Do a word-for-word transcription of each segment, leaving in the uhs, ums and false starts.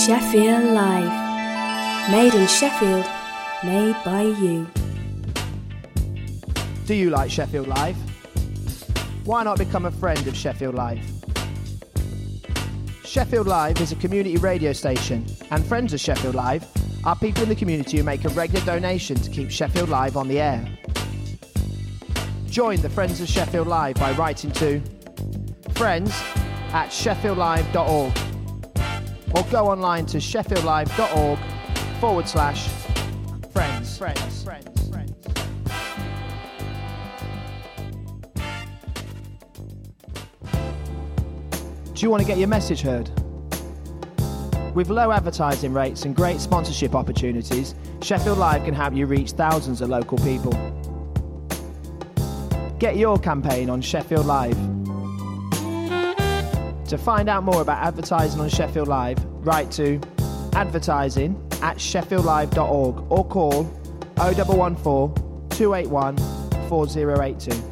Sheffield Live. Made in Sheffield, made by you. Do you like Sheffield Live? Why not become a friend of Sheffield Live? Sheffield Live is a community radio station, and friends of Sheffield Live are people in the community who make a regular donation to keep Sheffield Live on the air. Join the Friends of Sheffield Live by writing to friends at sheffield live dot org or go online to sheffieldlive.org forward slash friends. Friends. Friends. Friends. Do you want to get your message heard? With low advertising rates and great sponsorship opportunities, Sheffield Live can help you reach thousands of local people. Get your campaign on Sheffield Live. To find out more about advertising on Sheffield Live, write to advertising at sheffield live dot org or call oh one one four, two eight one, four oh eight two.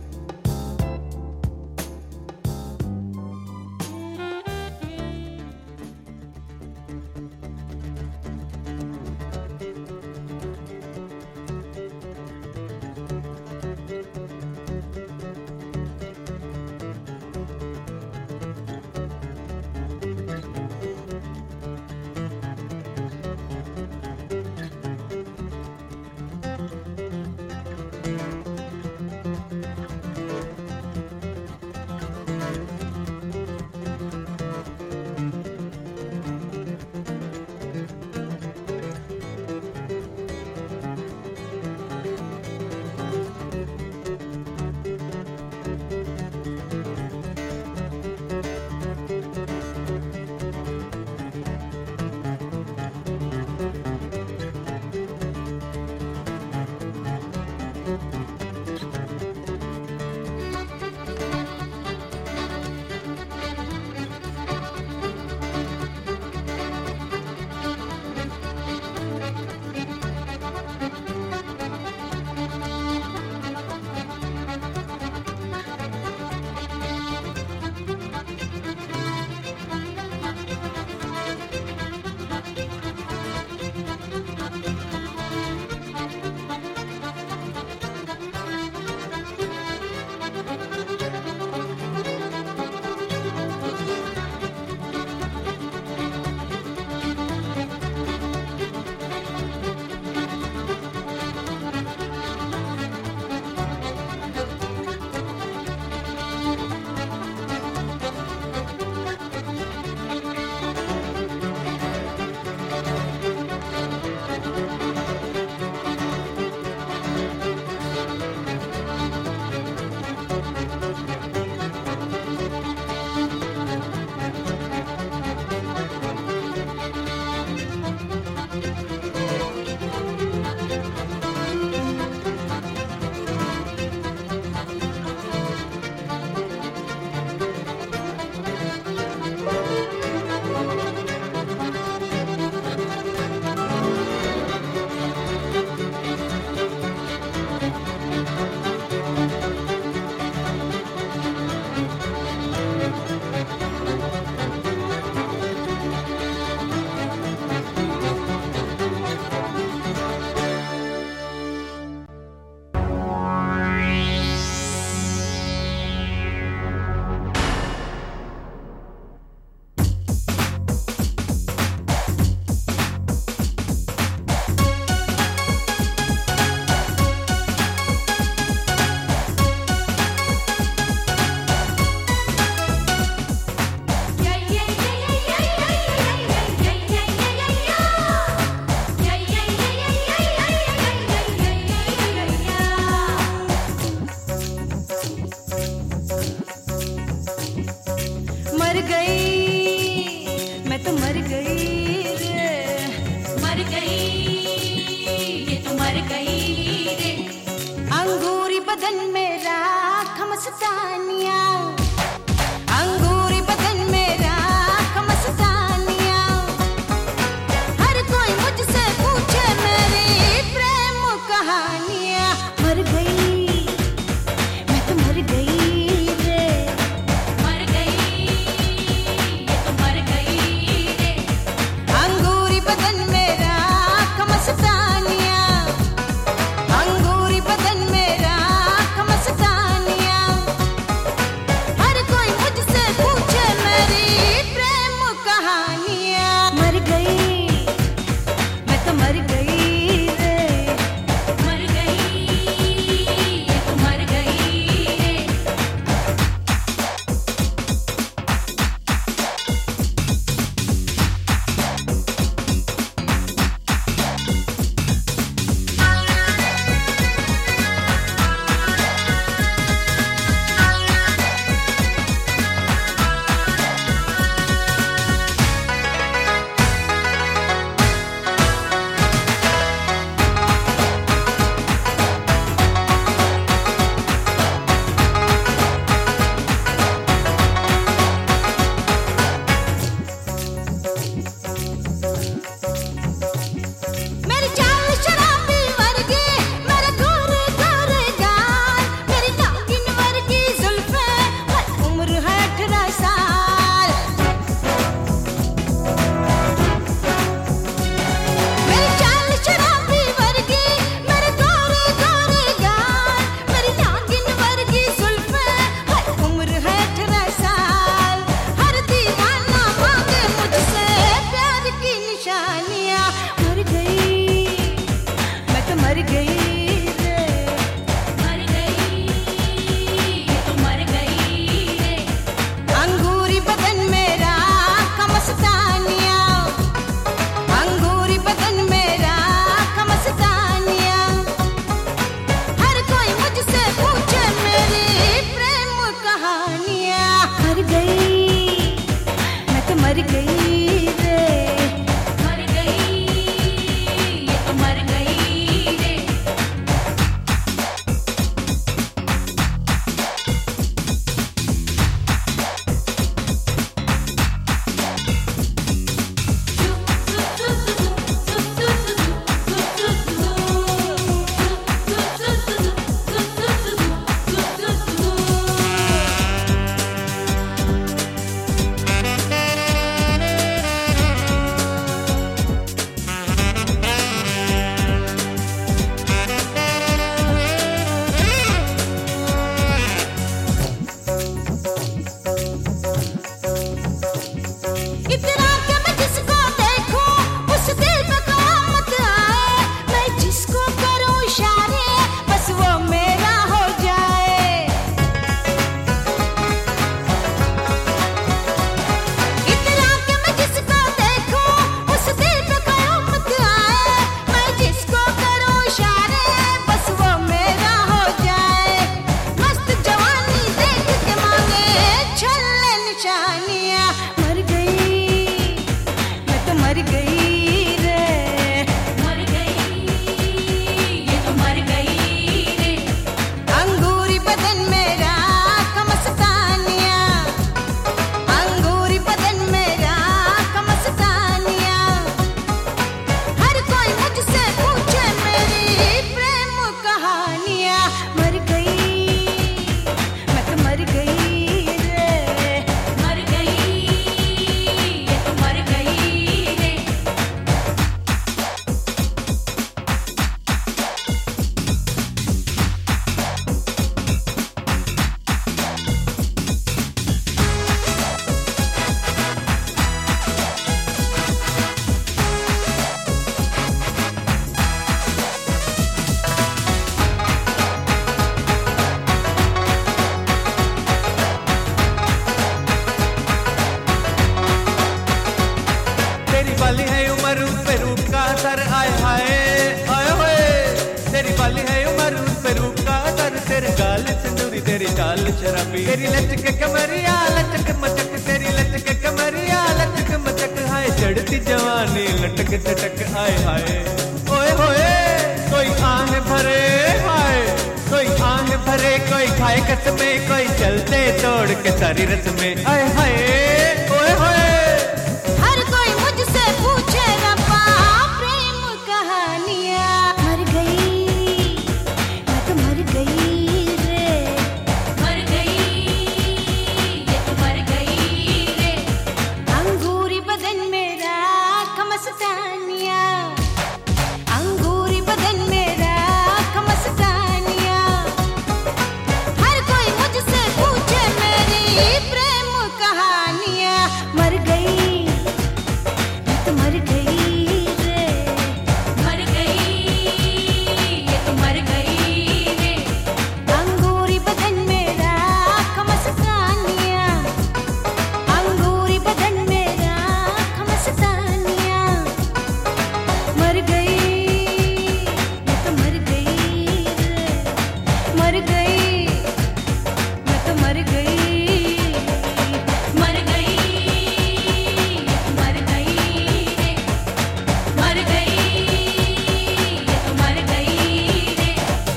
तेरी बाली है उम्र उस पे रूप का असर आए हाय आए होए तेरी बाली है उम्र उस पे रूप का असर तेरे गाल सिंदूरी तेरी चाल शराबी तेरी लचक कमरिया लचक मचक तेरी लचक कमरिया लचक मचक हाय चढ़ती जवानी लटक झटक आए हाय ओए होए कोई आह भरे हाय कोई आह भरे कोई खाए कसमें कोई चलते तोड़ के सारी रस्में आए हाय ओए होए हर कोई मुझसे पूछे रब्बा प्रेम कहानियां मर गई मैं तो मर गई रे मर गई ये तो मर गई रे अंगूरी बदन मेरा खमस्तानिया अंगूरी बदन मेरा खमस्तानिया हर कोई मुझसे पूछे मेरी प्रेम कहानियां मर गई मैं तो मर गई रे मर गई ये तो मर गई रे अंगूरी बदन मेरा खमस्तानिया अंगूरी बदन मेरा खमस्तानिया मर गई मैं तो मर गई रे मर गई मैं तो मर गई मर गई मर गई रे मर गई ये तो मर गई रे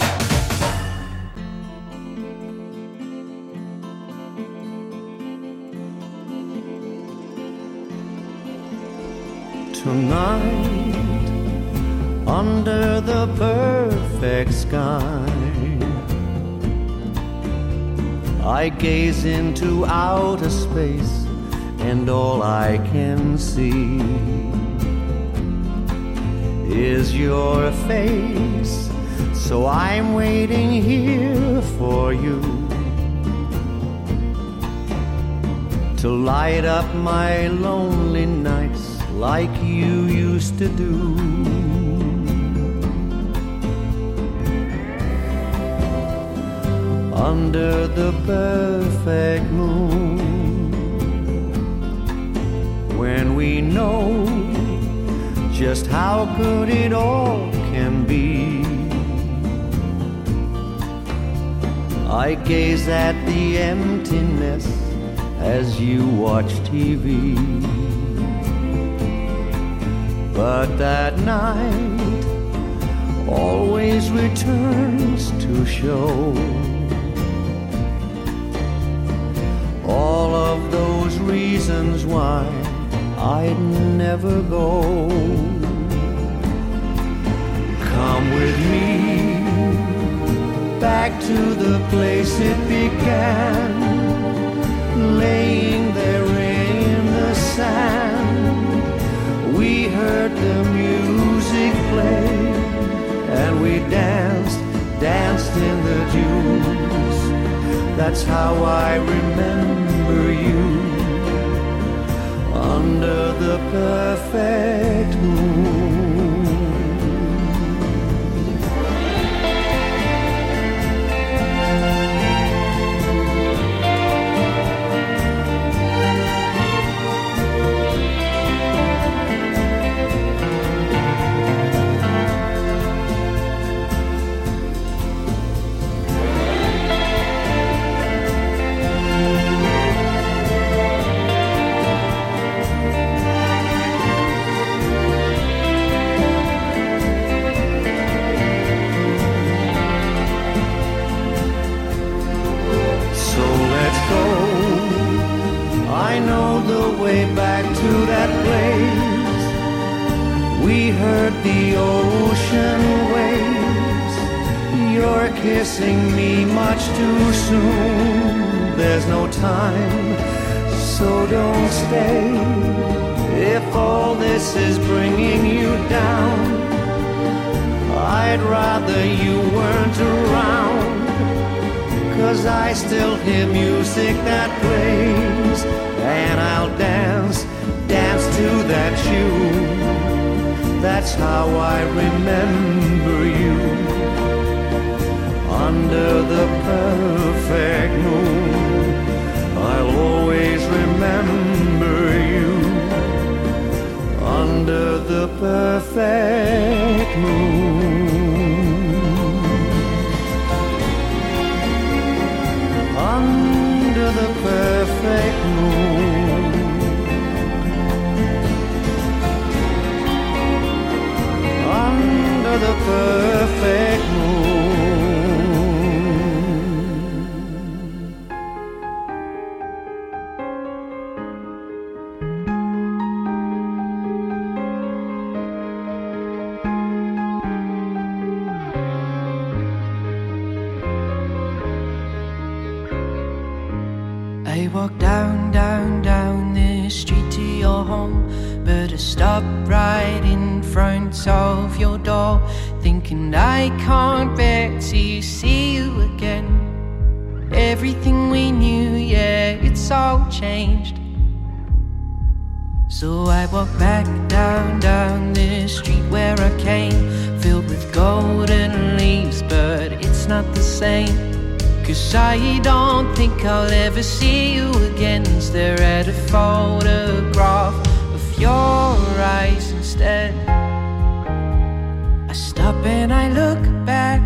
Tonight, under the perfect sky, I gaze into outer space, and all I can see is your face. So I'm waiting here for you to light up my lonely nights like you used to do. Under the perfect moon, when we know just how good it all can be, I gaze at the emptiness as you watch T V. But that night always returns to show all of those reasons why I'd never go. Come with me back to the place it began, laying there in the sand. We heard the music play and we danced, danced in the dunes. That's how I remember you, under the perfect moon. I know the way back to that place. We heard the ocean waves. You're kissing me much too soon. There's no time, so don't stay. If all this is bringing you down, I'd rather you weren't around. 'Cause I still hear music that plays, and I'll dance, dance to that tune. That's how I remember you, under the perfect moon. I'll always remember you, under perfect moon, under the perfect moon, under the perfect moon. I walk down, down, down this street to your home, but I stop right in front of your door, thinking I can't bear to see you again. Everything we knew, yeah, it's all changed. So I walk back down, down this street where I came, filled with golden leaves, but it's not the same. Cause I don't think I'll ever see you again. Stare at a photograph of your eyes instead. I stop and I look back.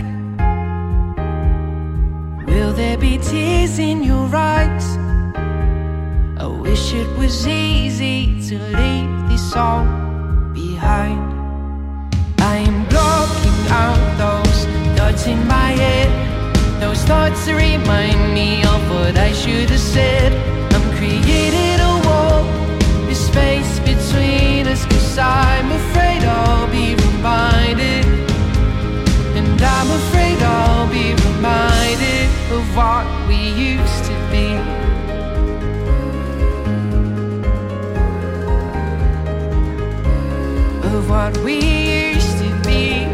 Will there be tears in your eyes? I wish it was easy to leave this all behind. I am blocking out those thoughts in my head, those thoughts that remind me of what I should have said. I'm creating a wall, a space between us, cause I'm afraid I'll be reminded. And I'm afraid I'll be reminded of what we used to be. Of what we used to be.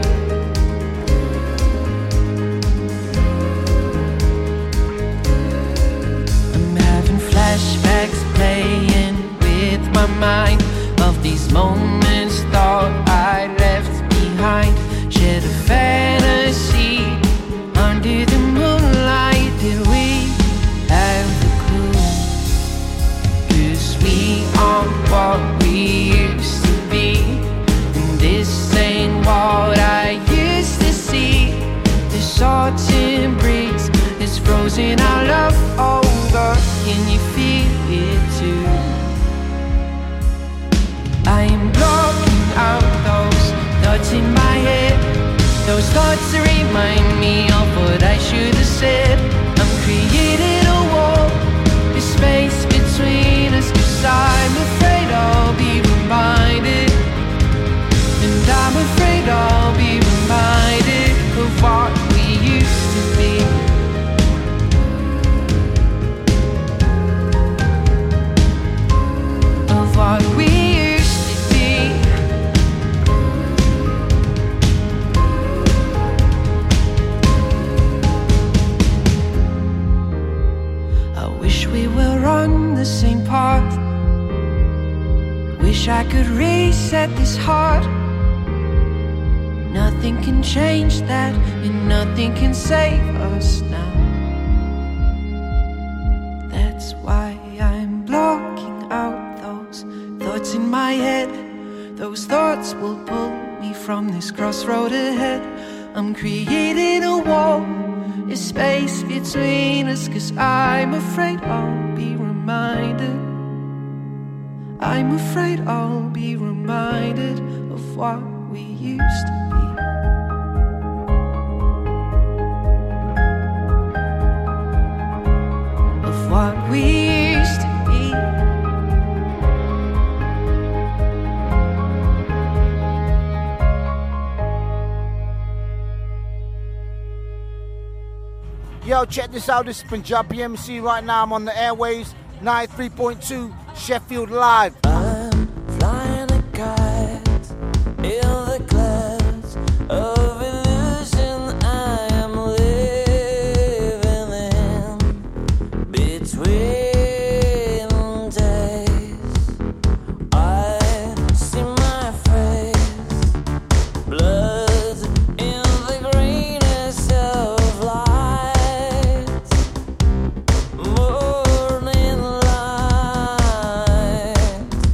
Flashbacks playing with my mind of these moments thought I left behind. Shared a fantasy under the moonlight. Did we have the clue? Cause we aren't what we used to be, and this ain't what I used to see. This autumn breeze is frozen our love over. Can you feel it too? I am blocking out those thoughts in my head, those thoughts that remind me of what I should have said. I'm creating a wall, a space between us, cause I'm afraid I'll be reminded. And I'm afraid I'll be reminded of what we used to be. What we used to be. I wish we were on the same path. Wish I could reset this heart. Nothing can change that, and nothing can save us now. That's why I'm blocking out thoughts in my head. Those thoughts will pull me from this crossroad ahead. I'm creating a wall, a space between us, cause I'm afraid I'll be reminded. I'm afraid I'll be reminded of what we used to be. Of what we used to be. Yo, check this out. This is Punjabi M C right now. I'm on the airways, ninety-three point two Sheffield Live. I'm flying a kite in the clouds of illusion I am living in. Between days I see my face, blood in the greenness of light. Morning light.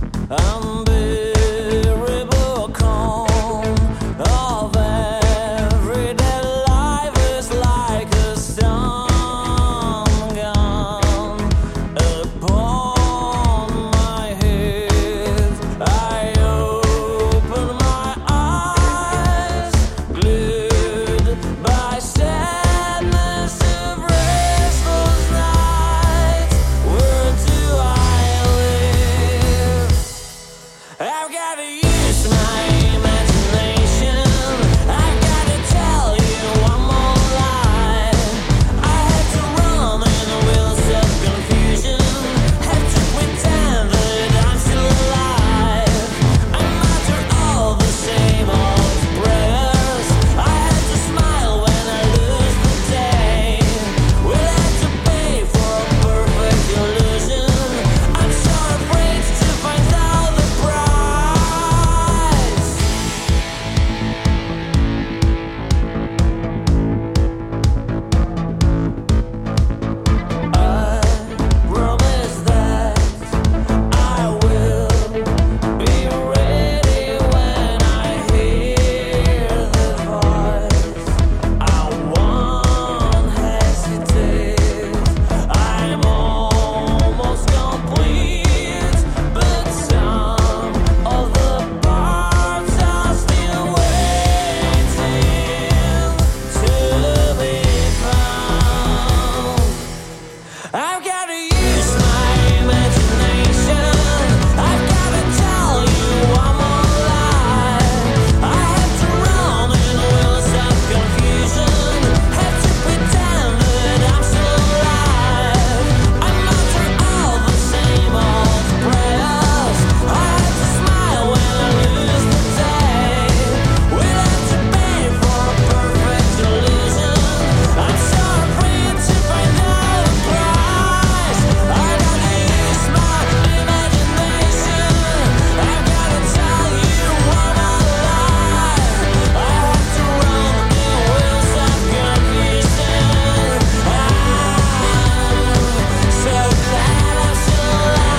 I've got to use my imagination. I've got to tell you one more lie. I had to run in the wheels of confusion. Had to pretend that I'm still alive. I'm after all the same old prayers. I had to smile when I lose the day. We'll have to pay for a perfect illusion. I'm so afraid to find out the price. I promise that I will be ready when I hear the voice. I won't hesitate. I'm almost complete, but some of the parts are still waiting to be found. I've got to use my imagination. I've got to tell you one more lie. I have to run in the wheels of confusion. Have to pretend that I'm still alive. I'm after all the same old prayers. I have to smile when I lose the day. We'll have to pay for a perfect illusion. I'm so afraid to find out the price. I gotta use my imagination. I've gotta tell you one more lie. I have to run in wheels of confusion. I'm so glad I'm still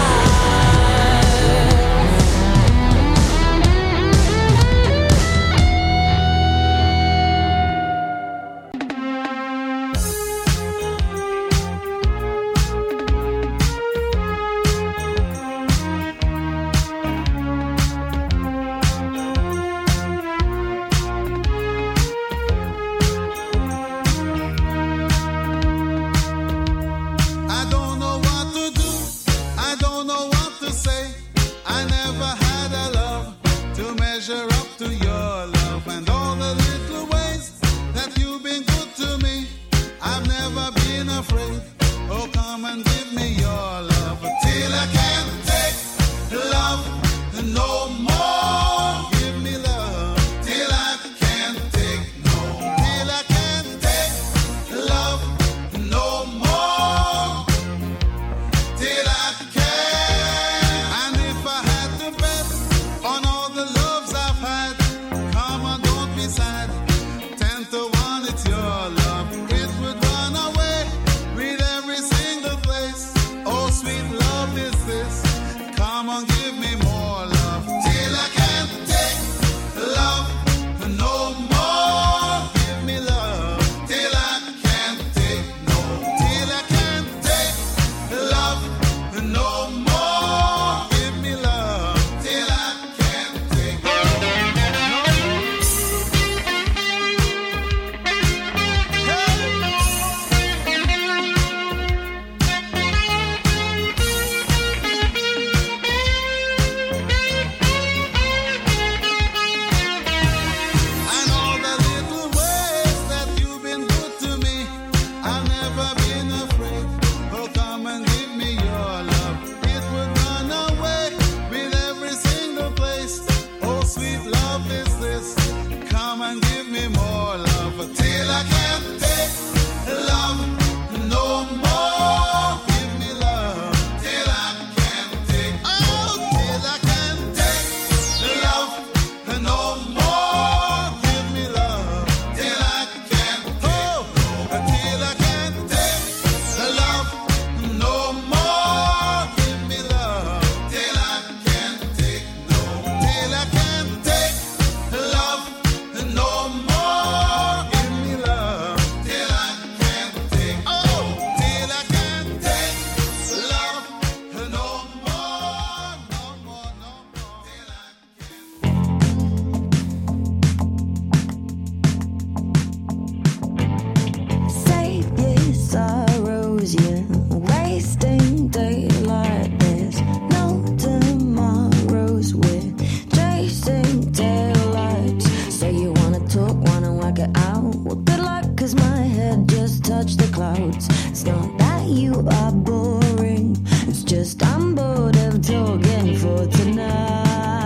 I don't know what to do. I don't know what to say. I never had a love to measure up to your love and all the little ways that you've been good to me. I've never been afraid. Oh, come and give me your love till I can't take love no more. Give me love till I can't take no more. Till I can't take love no more. Till I can. And if I had to bet on all the loves I've had, come on, don't be sad. Ten to one, it's your love. It would run away with every single place. Oh, sweet love is this. Come on, give me more love. Till I can't take love no more. Give me love. Till I can't take no. Till I can't take love no more. Give me love. Till I can't take no. And all the little ways that you've been good to me, I've never been afraid. Oh, come and give me your love. It would run away with every single place. Oh, sweet love is this. Come and give me more love till I can't take love no more. Give me love till I can't take. Oh, till I can't take love no more. Give me love till I can't take. Oh, till I can't take love no more. Give me love till I can't take no. Till I can't take love no more. Give me love clouds. It's not that you are boring, it's just I'm bored of talking for tonight.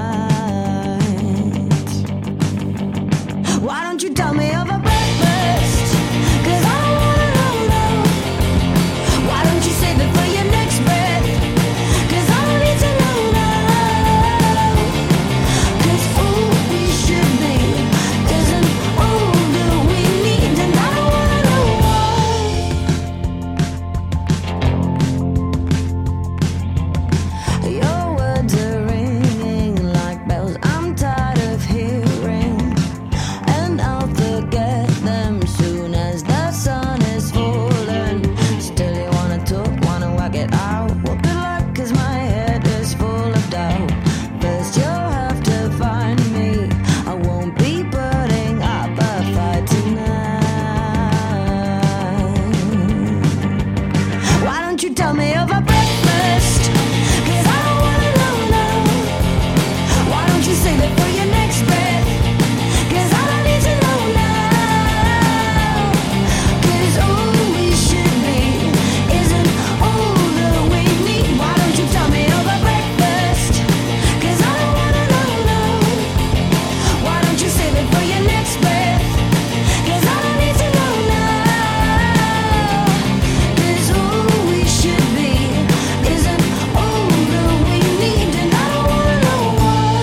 Why don't you tell me over breakfast? 'Cause I don't wanna know now. Why don't you save it for your next breath? 'Cause I don't need to know now. 'Cause all we should be isn't all that we need, and I don't wanna know why. Your words are ringing like bells I'm tired of hearing, and I'll forget them soon as the sun is falling. Still you wanna talk, wanna whack it out. What good luck, 'cause my head is full of doubt. First you'll have to find me, I won't be putting up a fight tonight. Why don't you tell me over breakfast? 'Cause I don't wanna know now. Why don't you save it for your next breath? 'Cause I don't need to know now. 'Cause all we should be isn't all that we need. Why don't you tell me over breakfast? 'Cause I don't wanna know now. Why don't you save it for your next breath? 'Cause I don't need to know now. 'Cause all we should be isn't all that we need, and I don't wanna know why.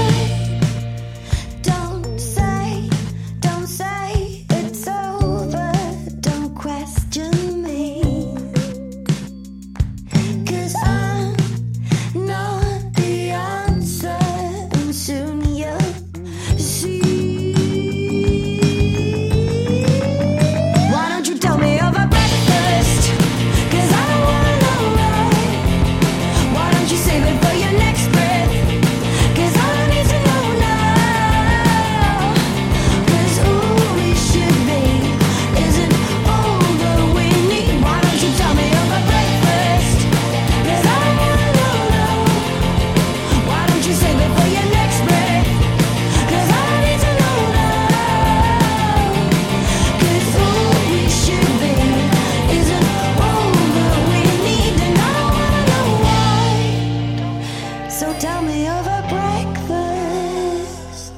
Don't say, don't say it's over. Don't question me, 'cause I'm not the answer, and soon you'll see. Why don't you tell me over breakfast? 'Cause I don't wanna know now. Why don't you save it for your next breath? 'Cause I don't need to know now. 'Cause all we should be isn't all that we need. Why don't you tell me over breakfast? 'Cause I don't wanna know now. Why don't you save it for your next breath? 'Cause I don't need to know now. 'Cause all we should be isn't all that we need, and I don't wanna know why. So tell me over breakfast.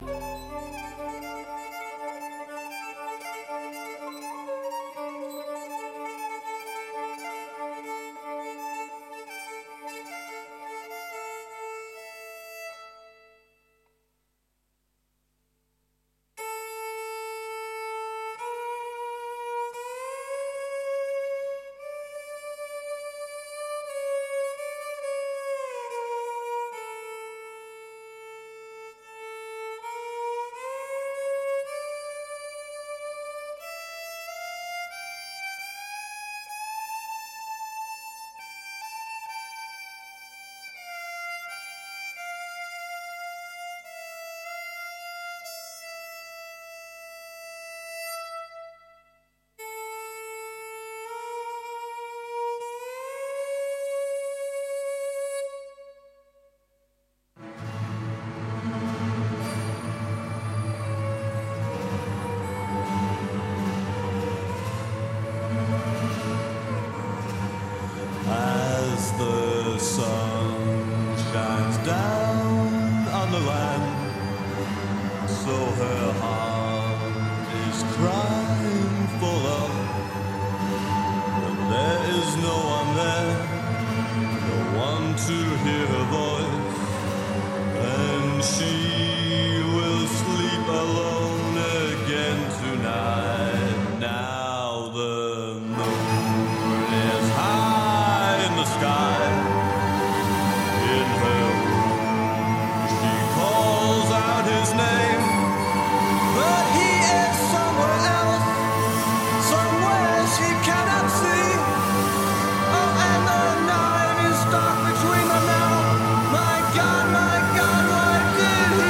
As the sun shines down on the land, so her heart is crying for love. But there is no one there, no one to hear her voice, and she will sleep alone again tonight. Now the moon is high in the sky. In her room, she calls out his name, but he is somewhere else, somewhere she cannot see. Oh, and the night is dark between them now. My God, my God, why did he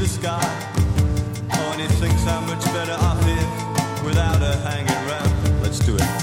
the sky. Oh, and he thinks how much better off he is without her hanging around. Let's do it.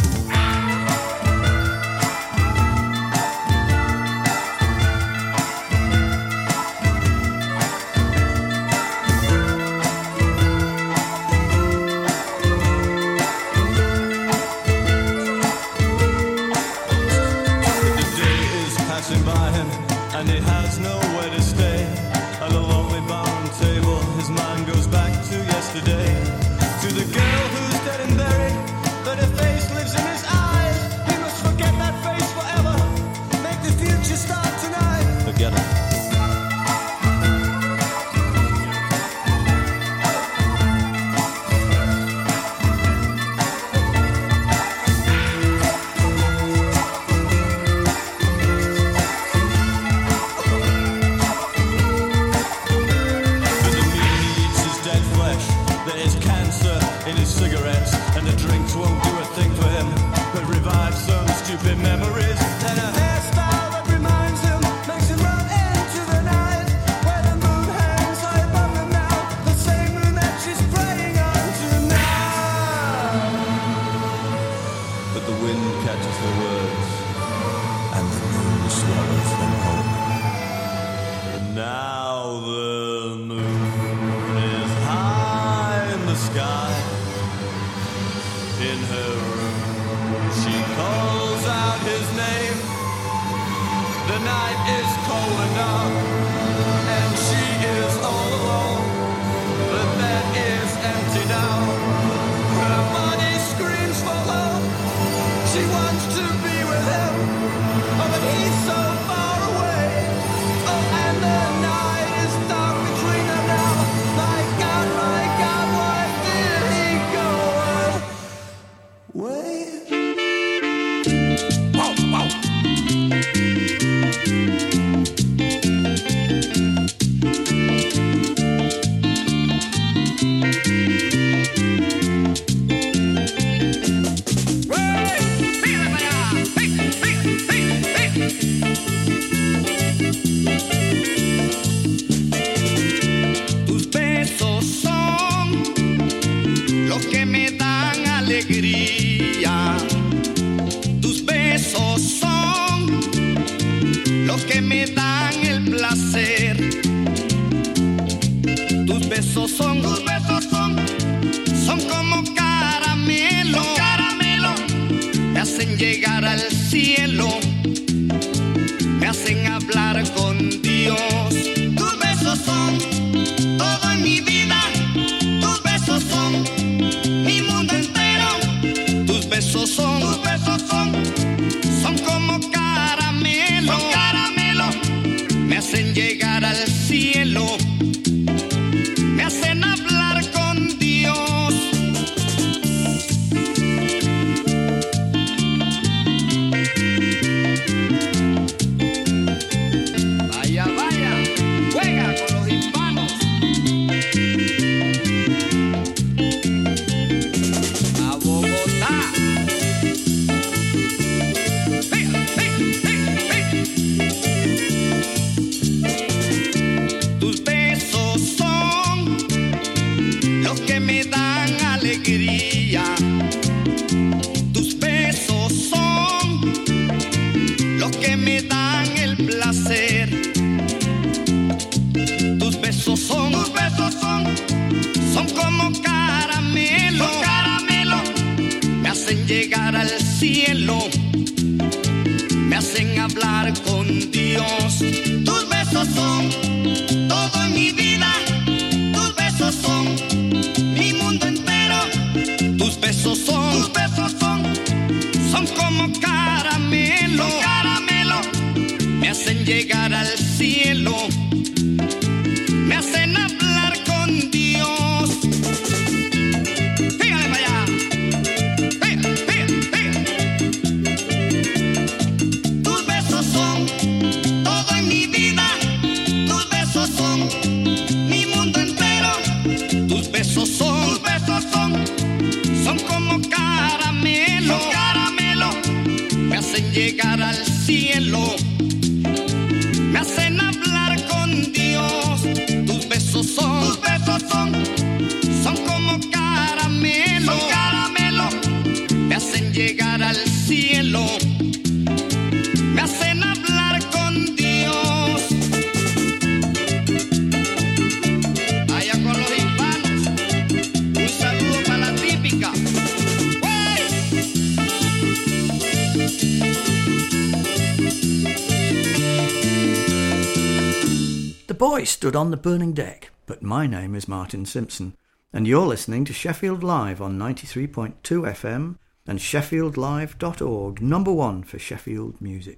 By him, and he has nowhere to stay. At a lonely barn table, his mind goes back to yesterday, to the girl who's dead and buried, but her face lives in his eyes. He must forget that face forever, make the future start tonight. Forget it. Cigarettes and the drinks won't do a thing for him, but revive some stupid memories and a hairstyle that reminds him, makes him run into the night where the moon hangs high above him now, the same moon that she's praying on tonight. But the wind catches the words and the moon swallows them whole. And now the moon is high in the sky. In her room, she calls out his name. The night is cold enough, and she is all alone. The bed is empty now. Her body screams for help. She wants to be with him, oh, but he's so far away. Oh, and the night is dark between them now. My God, my God, why did he go away? Wow, wow. Tus besos son los que me dan alegría. Tus besos son los que me dan el placer. Tus besos son, tus besos son, son como caramelo, caramelo. Me hacen llegar al cielo, me hacen hablar con Dios. Tus besos son todo en mi vida. Tus besos son mi mundo entero. Tus besos son, tus besos son, son como caramelo, caramelo. Me hacen llegar al cielo, me hacen hablar con Dios. Vaya, vaya, juega con los hispanos. A Bogotá. Hey, hey, hey, hey. Tus besos son los que me dan alegría. Tus besos son los que me dan el placer. Tus besos son, tus besos son, son como caramelo, caramelo. Me hacen llegar al cielo, me hacen hablar con Dios. Tus besos son todo en mi vida. Tus besos son mi mundo entero. Tus besos son, tus besos son, son como caramelo, caramelo. Me hacen llegar al cielo, me hacen hablar con Dios. Fíjate para allá. Fíjate, fíjate, fíjate. Tus besos son todo en mi vida. Tus besos son mi mundo entero. Tus besos son, tus besos son, son como caramelo, caramelo. Me hacen llegar al cielo, boy stood on the burning deck, but my name is Martin Simpson, and you're listening to Sheffield Live on ninety-three point two F M and sheffield live dot org, number one for Sheffield music.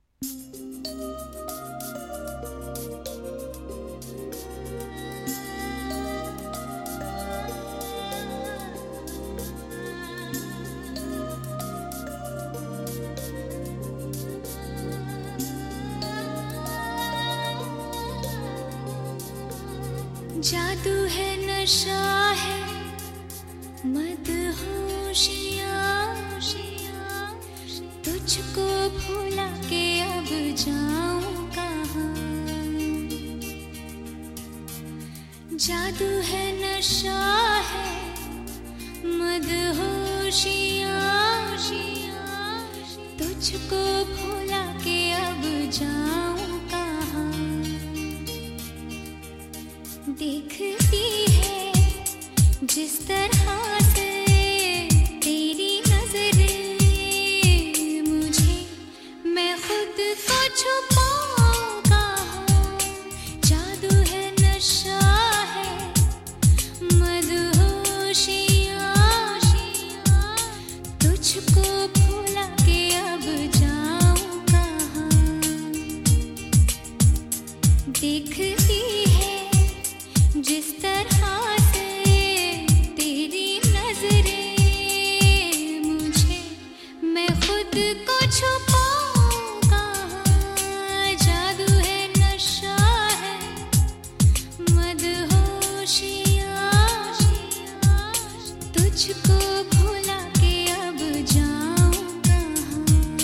जादू है नशा है मदहोशियाँ तुझको भुला के अब जाऊं कहाँ जादू है नशा है मदहोशियाँ तुझको भुला के अब जाऊं कहाँ देखती है जिस तरह से तेरी नजरें मुझे मैं खुद को छुपाऊं कहाँ जादू है नशा है मदहोशियाँ तुझको भुला के अब जाऊं कहाँ देखती है जिस तरह से तेरी नजरें मुझे मैं खुद को छुपाऊं कहाँ जादू है नशा है मदहोशियाँ तुझको भुला के अब जाऊं कहाँ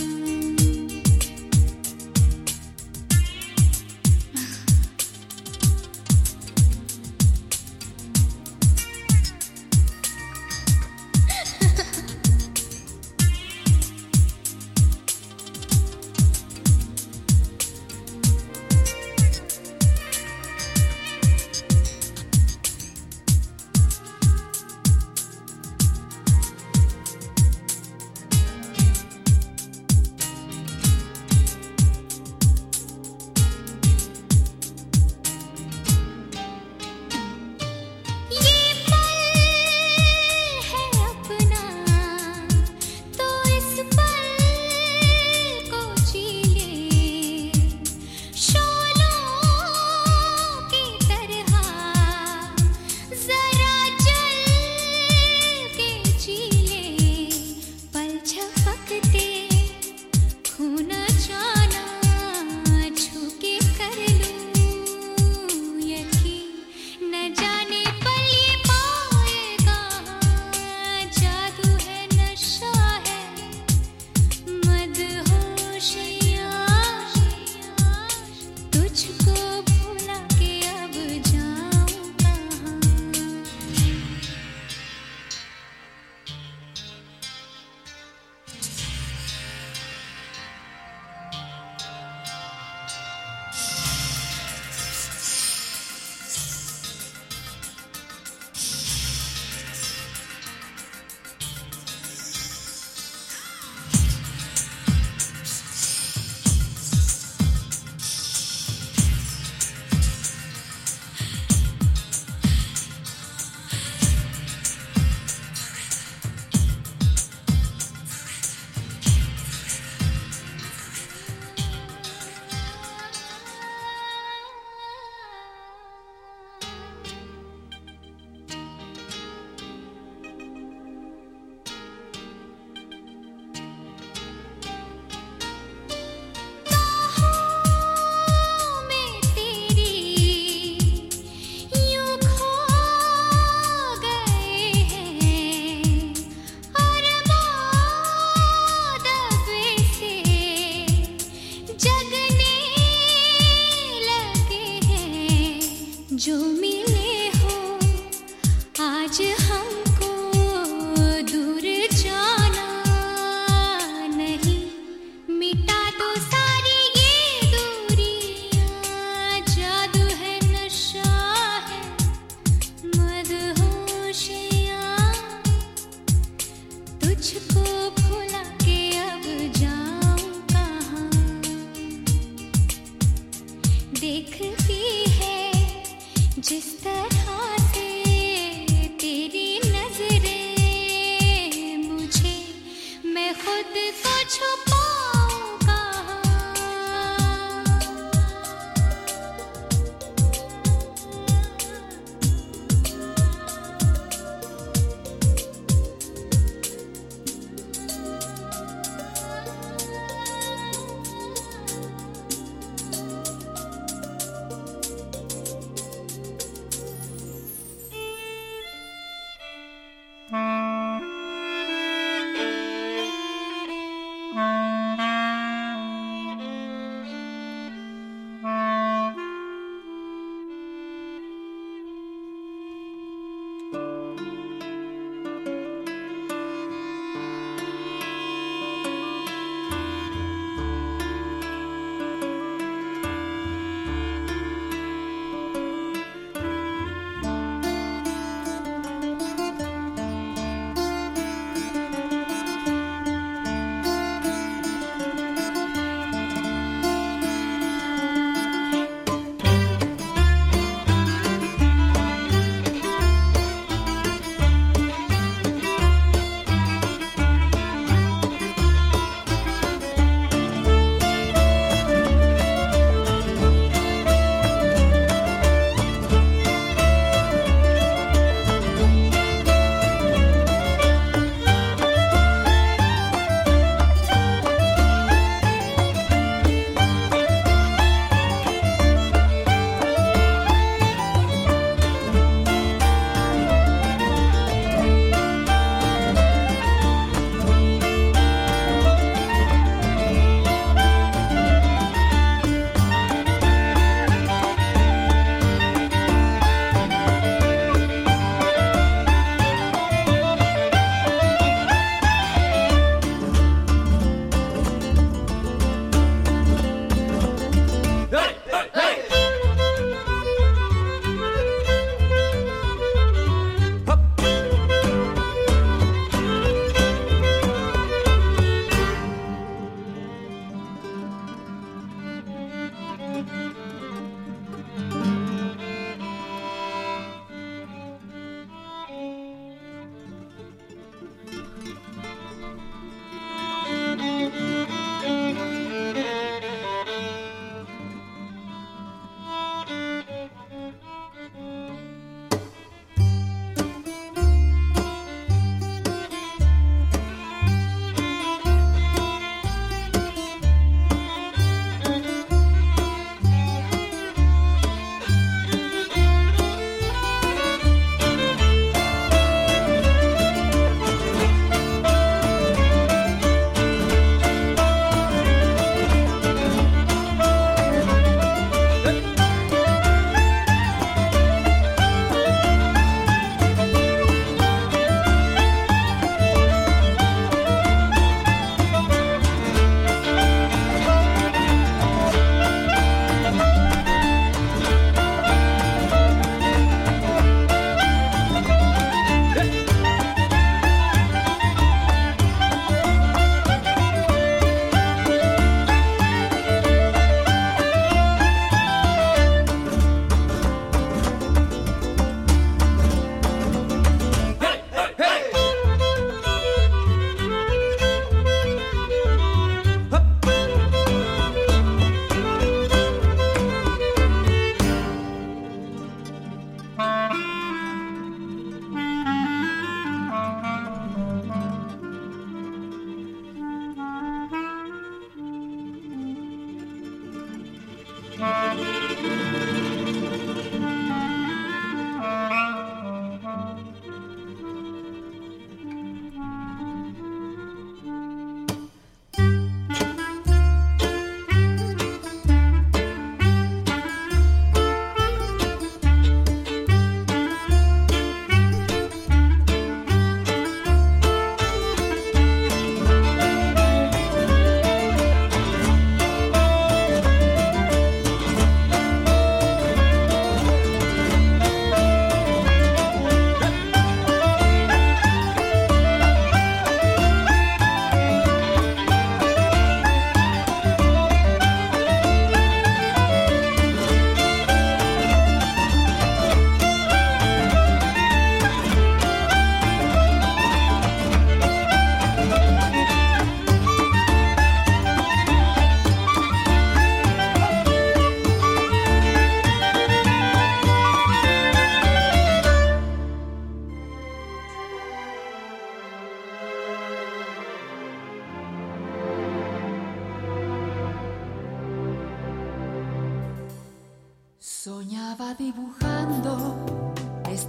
जो मिले हो आज हमको दूर जाना नहीं मिटा दो सारी ये दूरियां जादू है नशा है मदहोशियां तुझको भुला के अब जाऊं कहाँ देखती है जिस तरह से तेरी नजरें मुझे मैं खुद को छुपाऊं कहाँ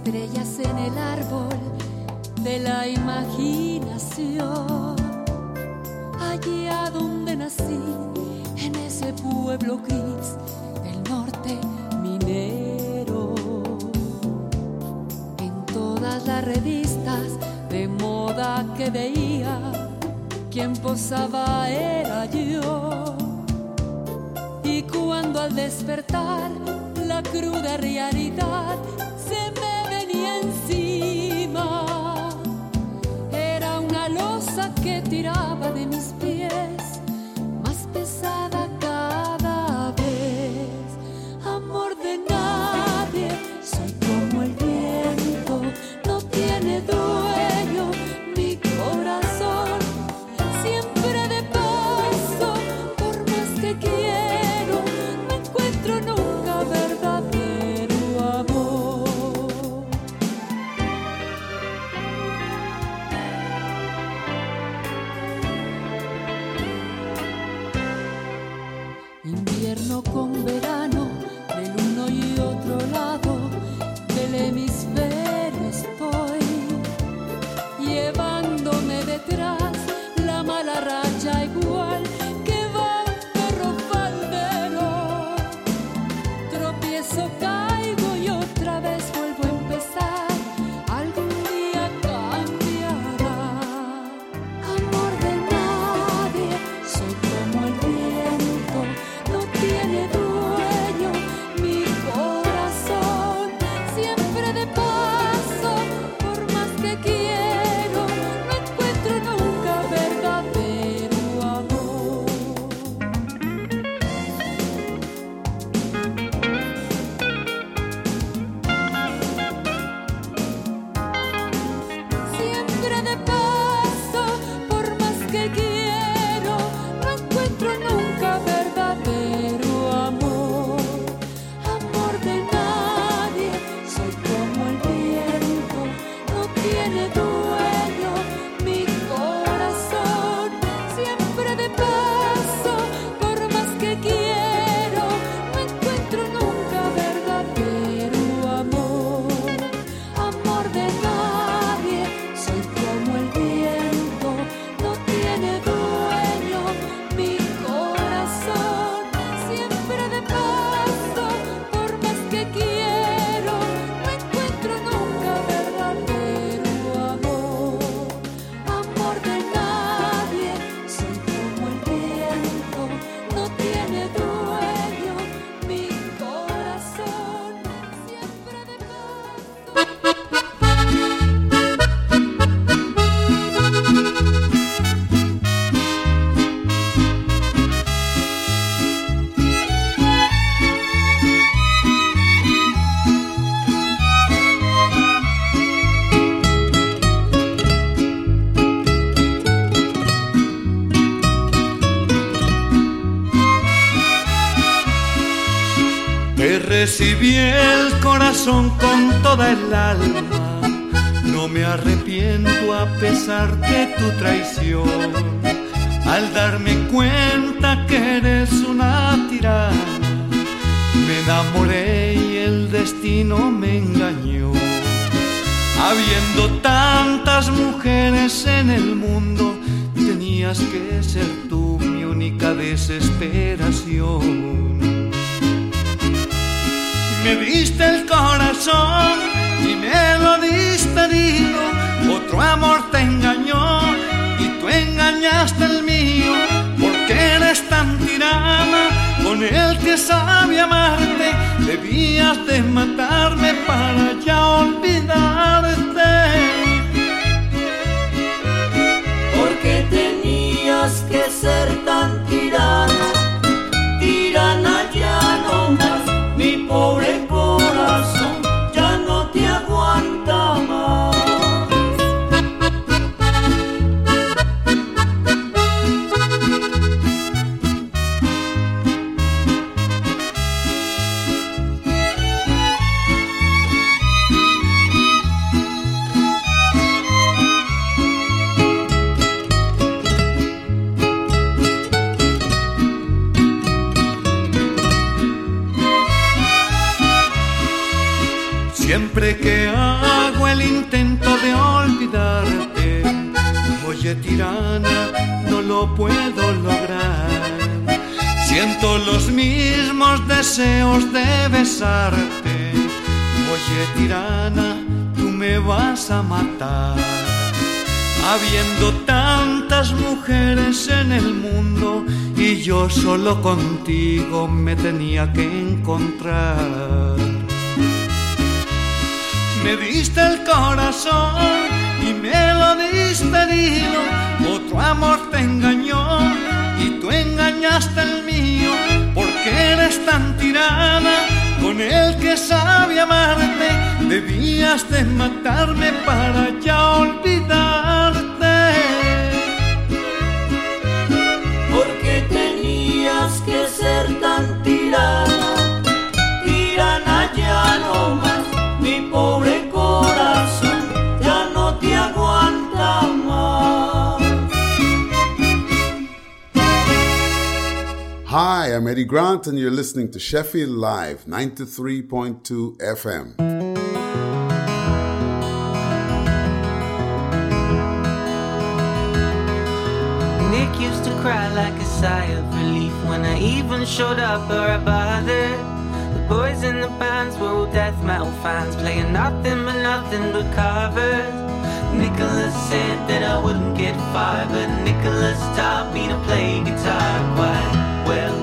estrellas en el árbol de la imaginación. Allá donde nací, en ese pueblo gris del norte minero. En todas las revistas de moda que veía, quien posaba era yo. Y cuando al despertar la cruda realidad se me venía encima, era una losa que tiraba de mis pies, más pesada cada vez. Amor de nadie, soy como el viento, no tiene dueño mi corazón, siempre de paso, por más que quiero, no encuentro nunca verdadero amor. Invierno con verano, del uno y otro lado del hemisferio estoy, llevándome detrás la mala racha igual que va un perro faldero. Tropiezo, caigo y otra vez vuelvo a empezar, algún día cambiará. Amor de nadie, soy como el viento, no tiene dueño mi corazón, siempre de paso, por más que quiero, no encuentro nunca verdadero amor. Siempre de paso, por más que quiero, no encuentro nunca verdadero amor. Amor de nadie, soy como el viento, no tiene dueño mi corazón, siempre de paso, por más que quiero, no encuentro nunca verdadero amor. Amor de nadie, soy como el viento, no tiene dueño mi corazón, siempre de paso, por más que quiero, no encuentro nunca verdadero amor. Amor de nadie, soy como el viento, no tiene dueño mi corazón, siempre de Te recibí el corazón con toda el alma, no me arrepiento a pesar de tu traición. Al darme cuenta que eres una tirana, me enamoré y el destino me engañó. Habiendo tantas mujeres en el mundo, tenías que ser tú mi única desesperación. Me diste el corazón y me lo diste herido, otro amor te engañó y tú engañaste el mío, porque eres tan tirana con el que sabe amarte, debías de matarme para ya olvidarte. Porque tenías que ser tan tirana, tirana ya no más, mi pobre corazón ya no te aguanta más. Siempre que hago el intento de olvidarte, oye tirana, no lo puedo lograr. Siento los mismos deseos de besarte, oye tirana, tú me vas a matar. Habiendo tantas mujeres en el mundo y yo solo contigo me tenía que encontrar. Me diste el corazón y me lo diste herido, otro amor te engañó y tú engañaste el mío, porque eres tan tirana con el que sabe amarte, debías de matarme para ya olvidarte. Porque tenías que ser tan tirana, tirana ya no más, mi pobre corazón ya no te aguanta más. Hi, I'm Eddie Grant, and you're listening to Sheffield Live, ninety-three point two F M. Nick used to cry like a sigh of relief when I even showed up or I bothered. The boys in the bands were all death metal fans, playing nothing but nothing but covers. Nicholas said that I wouldn't get far, but Nicholas taught me to play guitar quite well.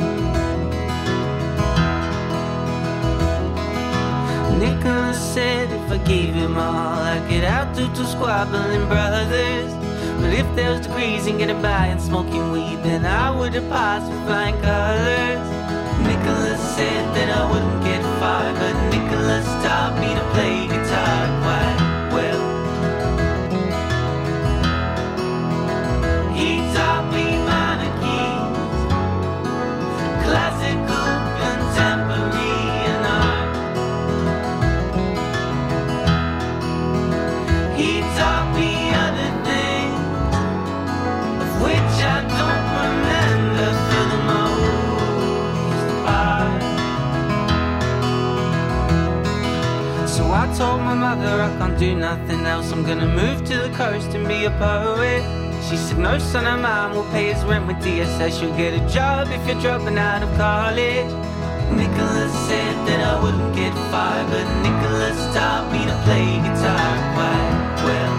Nicholas said if I gave him all, I'd get out to two squabbling brothers. But if there was degrees in getting by and smoking weed, then I would have passed with flying colors. Nicholas said that I wouldn't get far, but Nicholas taught me to play guitar quite well. He taught me minor keys, classical, contemporary, and art. He taught me other things, of which I don't remember for the most part. So I told my mother I can't do nothing else, I'm gonna move to the coast and be a poet. She said no son of mine will pay his rent with D S S, you'll get a job if you're dropping out of college. Nicholas said that I wouldn't get far, but Nicholas taught me to play guitar quite well.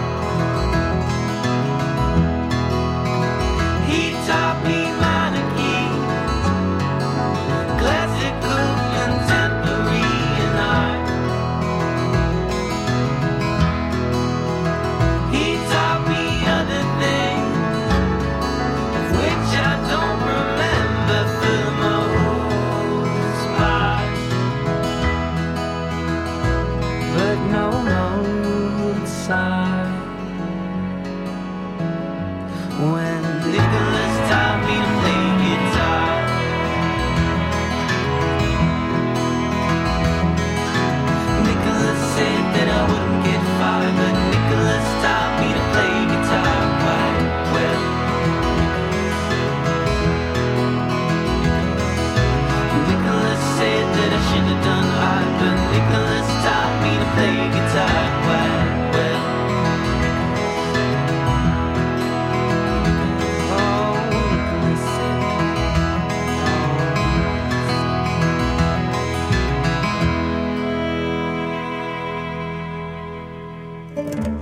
He taught me minor keys, classical, contemporary, and art. He taught me other things, of which I don't remember for the most part. But no, no, it's hard when Nicholas taught me to play guitar. Nicholas said that I wouldn't get far, but Nicholas taught me to play guitar quite well. Nicholas said that I should have done art, but Nicholas taught me to play guitar quite well. Oh, Nicholas said, oh.